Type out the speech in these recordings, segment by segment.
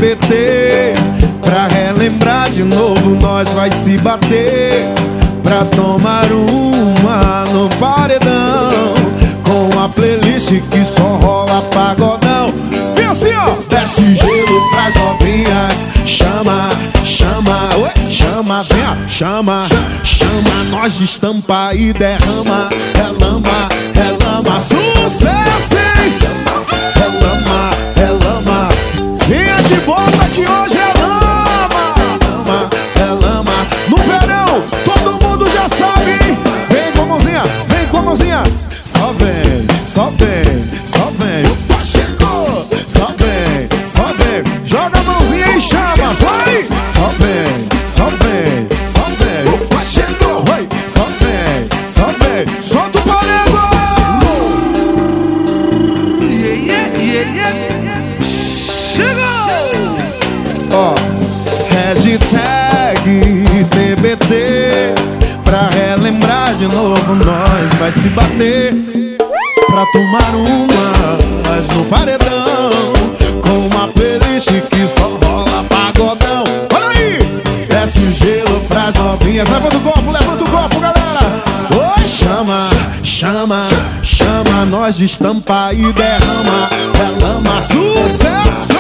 TBT. Pra relembrar de novo nós vai se bater, pra tomar uma no paredão, com a playlist que só rola pagodão. Vem assim ó, desce gelo pras novinhas. Chama, chama, oi, chama, vem ó, chama, chama, nós estampa e derrama. Relama, relama, sucesso, hein? Relama, relama, vinha de volta que hoje é lama. Relama, relama, no verão todo mundo já sabe, hein? Vem com a mãozinha, vem com a mãozinha. Só vem, só vem, só vem. Opa, chegou. Só vem, só vem. Joga a mãozinha e chama, vai. Só vem, só vem, só vem. Opa, chegou. Vai. Só vem, só vem. Solta o paredão. Chegou. Ó, hashtag TBT. Pra relembrar de novo nós vai se bater, pra tomar uma, mas no paredão, com uma playlist que só rola pagodão. Olha aí, desce o gelo pras novinhas. Levanta o copo, galera. Oi, chama, chama, chama, nós estampa e derrama. Relama, sucesso.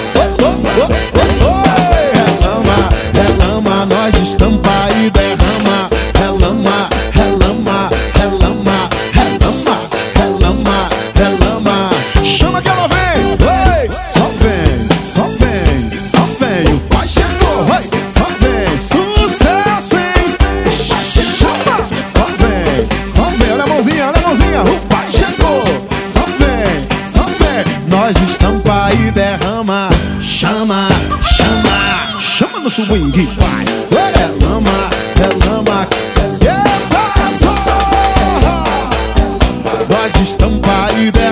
Oi, relama, relama, nós estampa e derrama. Relama, relama, relama, relama, relama, relama. Chama que ela vem, oi. Só vem, só vem, só vem. O pai chegou, oi. Só vem, sucesso, hein? Chama, só vem, olha a mãozinha, olha a mãozinha. O pai chegou, só vem, nós estampa e derrama. Chama, chama, chama no swing, vai. Relama, relama. Nós estampa e derrama.